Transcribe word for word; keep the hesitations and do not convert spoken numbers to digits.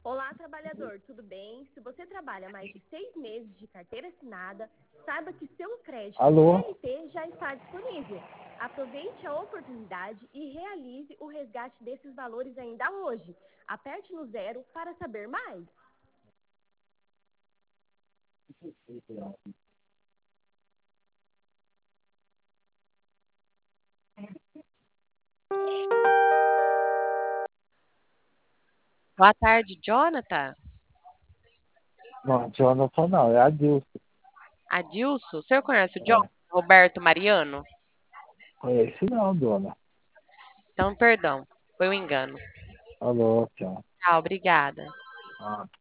Olá, trabalhador, tudo bem? Se você trabalha mais de seis meses de carteira assinada, saiba que seu crédito Alô? C L T já está disponível. Aproveite a oportunidade e realize o resgate desses valores ainda hoje. Aperte no zero para saber mais. Boa tarde, Jonathan. Não, Jonathan não, é Adilson. Adilson, o senhor conhece o É. Jonathan? Roberto Mariano? Conhece não, dona. Então, perdão, foi um engano. Alô, tchau. Tchau, obrigada. Ah.